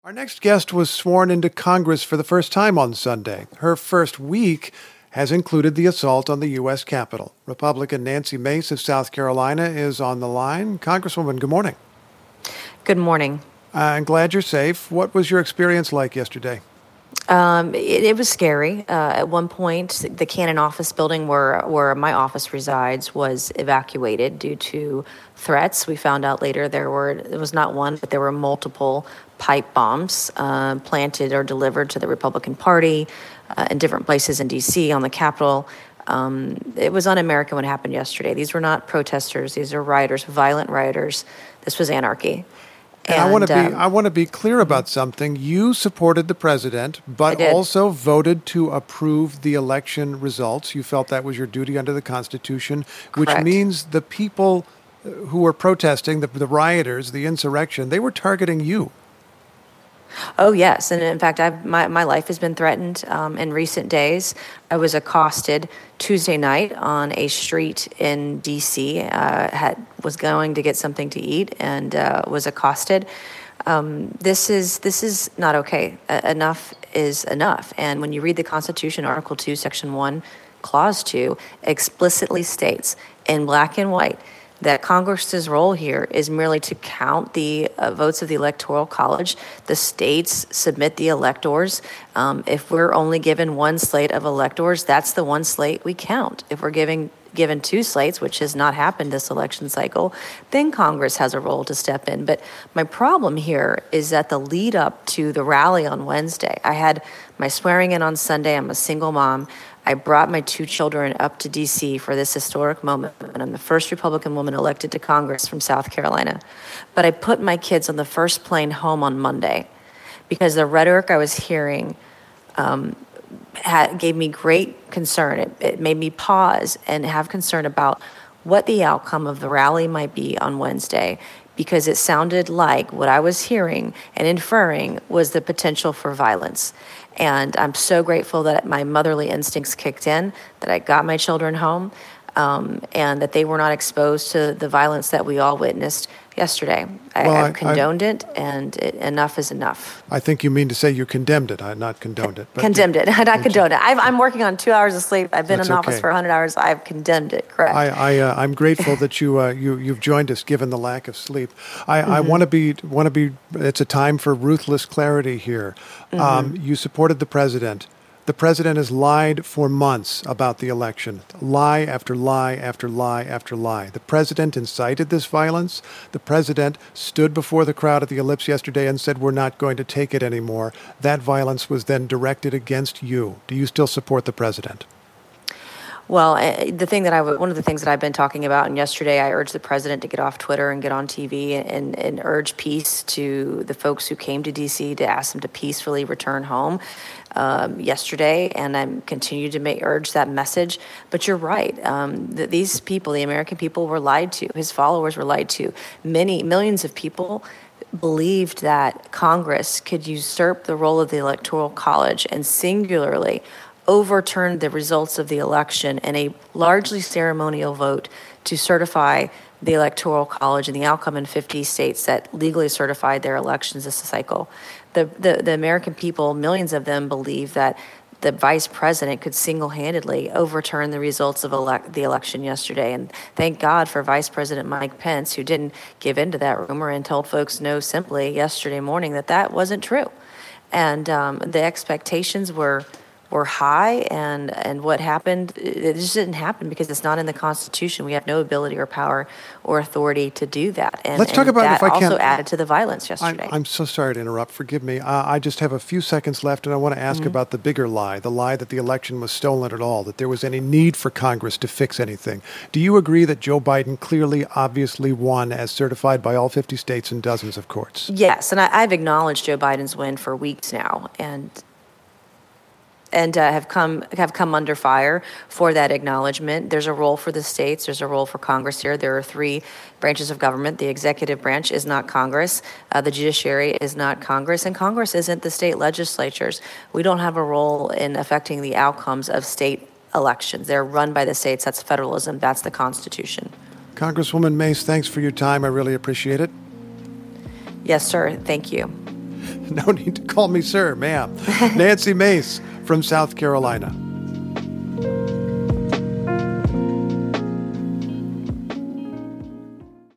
Our next guest was sworn into Congress for the first time on Sunday. Her first week has included the assault on the U.S. Capitol. Republican Nancy Mace of South Carolina is on the line. Congresswoman, good morning. Good morning. I'm glad you're safe. What was your experience like yesterday? It was scary. At one point, the Cannon office building where my office resides was evacuated due to threats. We found out later there was not one, but there were multiple pipe bombs planted or delivered to the Republican Party in different places in D.C. on the Capitol. It was un-American what happened yesterday. These were not protesters. These are rioters, violent rioters. This was anarchy. And I want to be clear about something. You supported the president, but also voted to approve the election results. You felt that was your duty under the Constitution, which Correct. means the people who were protesting, the rioters, the insurrection, they were targeting you. Oh, yes. And in fact, my life has been threatened in recent days. I was accosted Tuesday night on a street in D.C., was going to get something to eat and was accosted. This is not okay. Enough is enough. And when you read the Constitution, Article 2, Section 1, Clause 2, explicitly states in black and white that Congress's role here is merely to count the votes of the Electoral College. The states submit the electors. If we're only given one slate of electors, that's the one slate we count. If we're given two slates, which has not happened this election cycle, then Congress has a role to step in. But my problem here is that the lead up to the rally on Wednesday, I had my swearing in on Sunday. I'm a single mom. I brought my two children up to D.C. for this historic moment, and I'm the first Republican woman elected to Congress from South Carolina. But I put my kids on the first plane home on Monday because the rhetoric I was hearing gave me great concern. It made me pause and have concern about what the outcome of the rally might be on Wednesday, because it sounded like what I was hearing and inferring was the potential for violence. And I'm so grateful that my motherly instincts kicked in, that I got my children home, and that they were not exposed to the violence that we all witnessed yesterday. I've condoned it, and enough is enough. I think you mean to say you condemned it, not condoned it. But condemned it, not condoned it. I'm working on 2 hours of sleep. I've been in office for 100 hours. I've condemned it, correct. I'm grateful that you've joined us given the lack of sleep. I want to be, it's a time for ruthless clarity here. You supported the president. The president has lied for months about the election. Lie after lie after lie after lie. The president incited this violence. The president stood before the crowd at the Ellipse yesterday and said, we're not going to take it anymore. That violence was then directed against you. Do you still support the president? Well, one of the things that I've been talking about, and yesterday I urged the president to get off Twitter and get on TV and urge peace to the folks who came to D.C. to ask them to peacefully return home yesterday, and I'm continue to urge that message. But you're right. These people, the American people, were lied to. His followers were lied to. Millions of people believed that Congress could usurp the role of the Electoral College and singularly overturned the results of the election in a largely ceremonial vote to certify the Electoral College and the outcome in 50 states that legally certified their elections this cycle. The American people, millions of them, believe that the vice president could single-handedly overturn the results of the election yesterday. And thank God for Vice President Mike Pence, who didn't give in to that rumor and told folks no simply yesterday morning that wasn't true. And the expectations were high, and what happened, it just didn't happen because it's not in the Constitution. We have no ability or power or authority to do that. And let's talk about that if I can. Also added to the violence yesterday. I'm so sorry to interrupt. Forgive me. I just have a few seconds left, and I want to ask about the bigger lie, the lie that the election was stolen at all, that there was any need for Congress to fix anything. Do you agree that Joe Biden clearly, obviously won as certified by all 50 states and dozens of courts? Yes, and I've acknowledged Joe Biden's win for weeks now, and have come under fire for that acknowledgement. There's a role for the states. There's a role for Congress here. There are three branches of government. The executive branch is not Congress. The judiciary is not Congress. And Congress isn't the state legislatures. We don't have a role in affecting the outcomes of state elections. They're run by the states. That's federalism. That's the Constitution. Congresswoman Mace, thanks for your time. I really appreciate it. Yes, sir. Thank you. No need to call me sir, ma'am. Nancy Mace from South Carolina.